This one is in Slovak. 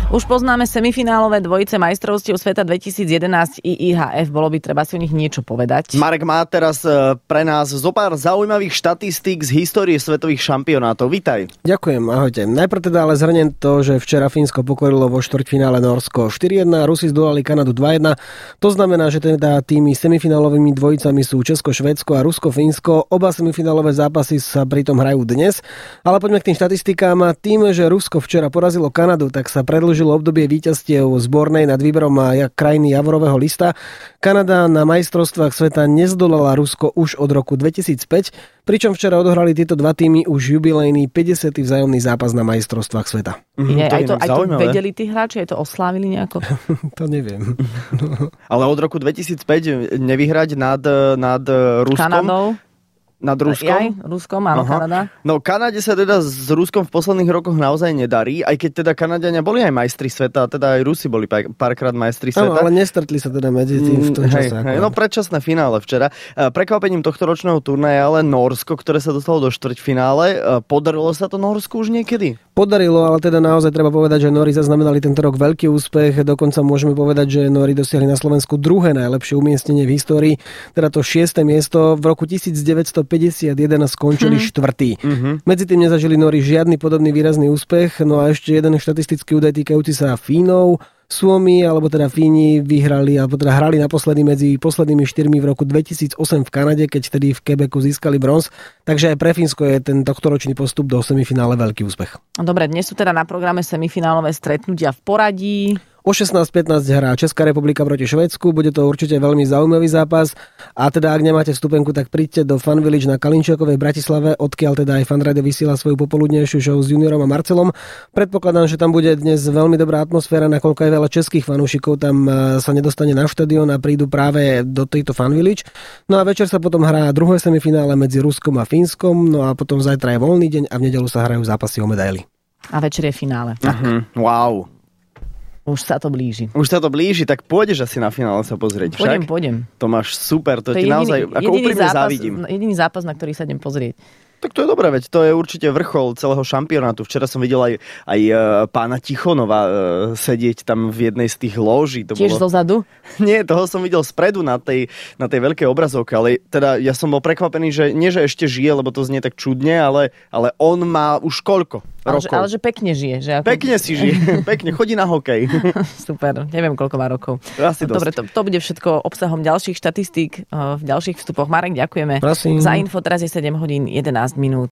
Už poznáme semifinálové dvojice majstrovstiev sveta 2011 IIHF. Bolo by treba si o nich niečo povedať. Marek má teraz pre nás zopár zaujímavých štatistík z histórie svetových šampionátov. Vítaj. Ďakujem, ahojte. Najprv teda ale zhrniem to, že včera Fínsko pokorilo vo štvrťfinále Nórsko 4-1, Rusi zdolali Kanadu 2-1. To znamená, že teda tými semifinálovými dvojicami sú Česko, Švédsko a Rusko, Fínsko. Oba semifinálové zápasy sa pritom hrajú dnes. Ale poďme k tým štatistikám. Tým, že Rusko včera porazilo Kanadu, tak sa predĺžilo obdobie víťazstiev zbornej nad výberom krajiny Javorového lista. Kanada na majstrovstvách sveta nezdolala Rusko už od roku 2005, pričom včera odohrali tieto dva týmy už jubilejný 50. vzájomný zápas na majstrovstvách sveta. Aj to vedeli tí hráči, aj to oslávili nejako? To neviem. Ale od roku 2005 nevyhrať nad Ruskom? Kanadou? Nad Ruskom? Aj Ruskom, áno, Kanada. No Kanade sa teda s Ruskom v posledných rokoch naozaj nedarí, aj keď teda Kanadiania boli aj majstri sveta, teda aj Rusi boli párkrát majstri sveta. Áno, ale nestretli sa teda medzi tým v tom čase. No predčasné finále včera. Prekvapením tohto ročného turnaja ale Nórsko, ktoré sa dostalo do štvrťfinále. Podarilo sa to Nórsku už niekedy? Podarilo, ale teda naozaj treba povedať, že Nóri zaznamenali tento rok veľký úspech. Dokonca môžeme povedať, že Nóri dosiahli na Slovensku druhé najlepšie umiestnenie v histórii, teda to 6. miesto. V roku 1951 skončili štvrtý. Medzi tým nezažili Nóri žiadny podobný výrazný úspech. No a ešte jeden štatistický údaj týkajúci sa Fínov. Suomi, alebo teda Fíni vyhrali, alebo teda hrali naposledy medzi poslednými 4 v roku 2008 v Kanade, keď vtedy v Quebecu získali bronz. Takže aj pre Fínsko je ten tohtoročný postup do semifinále veľký úspech. Dobre, dnes sú teda na programe semifinálové stretnutia v poradí. O 16:15 hrá Česká republika proti Švédsku, bude to určite veľmi zaujímavý zápas a teda ak nemáte vstupenku, tak príďte do Fun Village na Kalinčiakovej v Bratislave, odkiaľ teda aj Fan Radio vysiela svoju popoludnejšiu show s Juniorom a Marcelom. Predpokladám, že tam bude dnes veľmi dobrá atmosféra, nakoľko aj veľa českých fanúšikov tam sa nedostane na štadión a prídu práve do tejto Fun Village. No a večer sa potom hrá druhé semifinále medzi Ruskom a Fínskom, no a potom zajtra je voľný deň a v nedeľu sa hrajú zápasy o medaily. A večer je finále. Wow. Už sa to blíži. Tak pôjdeš asi na finále sa pozrieť. Pôjdem. To máš super, to ti naozaj ako úprimne závidím. Jediný zápas, na ktorý sa idem pozrieť. Tak to je dobré, veď to je určite vrchol celého šampionátu. Včera som videl aj pána Tichonova sedieť tam v jednej z tých lóží. Tiež zozadu? Nie, toho som videl spredu na tej veľkej obrazovke, ale teda ja som bol prekvapený, že nie, že ešte žije, lebo to znie tak čudne, ale on má už koľko rokov. Ale že pekne žije. Že ako... Pekne si žije, pekne, chodí na hokej. Super, neviem koľko má rokov. Dobre, to bude všetko obsahom ďalších štatistík v ďalších vstupoch. Marek, ďakujeme. Prosím. Za info teraz je 7:11.